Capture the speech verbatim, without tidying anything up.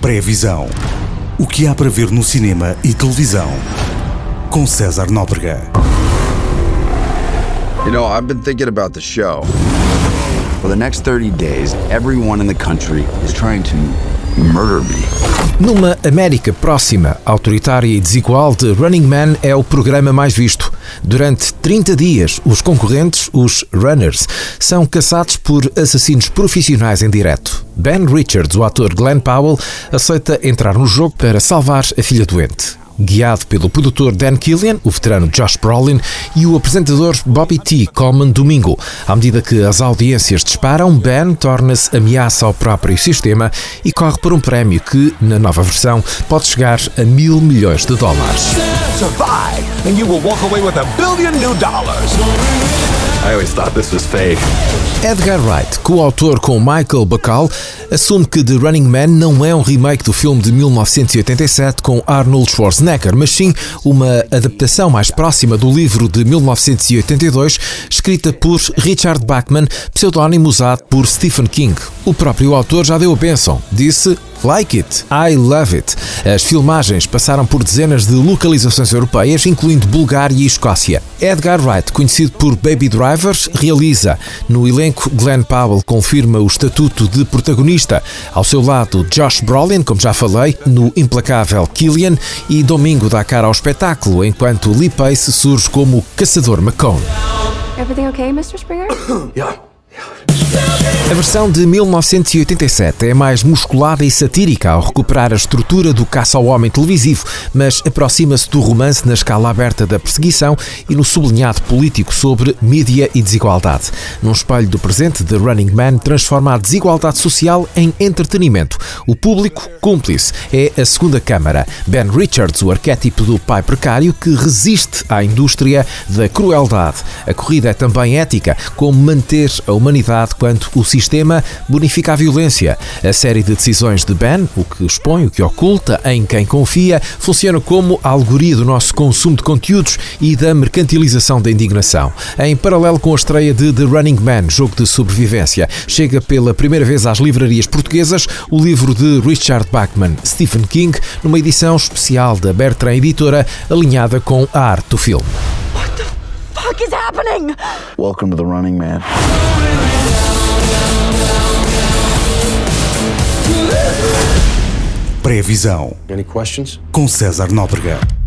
Pré-visão. O que há para ver no cinema e televisão. Com César Nóbrega. You know, I've been thinking about the show. For the next thirty days, everyone in the country is trying to murder me. Numa América próxima, autoritária e desigual, The Running Man é o programa mais visto. Durante trinta dias, os concorrentes, os runners, são caçados por assassinos profissionais em direto. Ben Richards, o ator Glenn Powell, aceita entrar no jogo para salvar a filha doente. Guiado pelo produtor Dan Killian, o veterano Josh Brolin e o apresentador Bobby T. Coleman Domingo. À medida que as audiências disparam, Ben torna-se ameaça ao próprio sistema e corre por um prémio que, na nova versão, pode chegar a mil milhões de dólares. Survive and you will walk away with a billion new dollars. I always thought this was fake. Edgar Wright, coautor com Michael Bacall, assume que The Running Man não é um remake do filme de mil novecentos e oitenta e sete com Arnold Schwarzenegger, mas sim uma adaptação mais próxima do livro de mil novecentos e oitenta e dois, escrita por Richard Bachman, pseudónimo usado por Stephen King. O próprio autor já deu a bênção, disse "Like it, I love it". As filmagens passaram por dezenas de localizações europeias, incluindo Bulgária e Escócia. Edgar Wright, conhecido por Baby Driver, realiza. No elenco, Glenn Powell confirma o estatuto de protagonista. Ao seu lado, Josh Brolin, como já falei, no implacável Killian, e Domingo dá cara ao espetáculo, enquanto Lee Pace surge como Caçador McCone. Everything okay, mister Springer? Yeah. A versão de mil novecentos e oitenta e sete é mais musculada e satírica ao recuperar a estrutura do caça ao homem televisivo, mas aproxima-se do romance na escala aberta da perseguição e no sublinhado político sobre mídia e desigualdade. Num espelho do presente, The Running Man transforma a desigualdade social em entretenimento. O público cúmplice é a segunda câmara. Ben Richards, o arquétipo do pai precário que resiste à indústria da crueldade. A corrida é também ética, como manter a humanidade quando o sistema bonifica a violência. A série de decisões de Ben, o que expõe, o que oculta, em quem confia, funciona como a alegoria do nosso consumo de conteúdos e da mercantilização da indignação. Em paralelo com a estreia de The Running Man, jogo de sobrevivência, chega pela primeira vez às livrarias portuguesas o livro de Richard Bachman, Stephen King, numa edição especial da Bertrand Editora, alinhada com a arte do filme. What the fuck is happening? Welcome to The Running Man. Pré-visão. Any questions? Com César Nóbrega.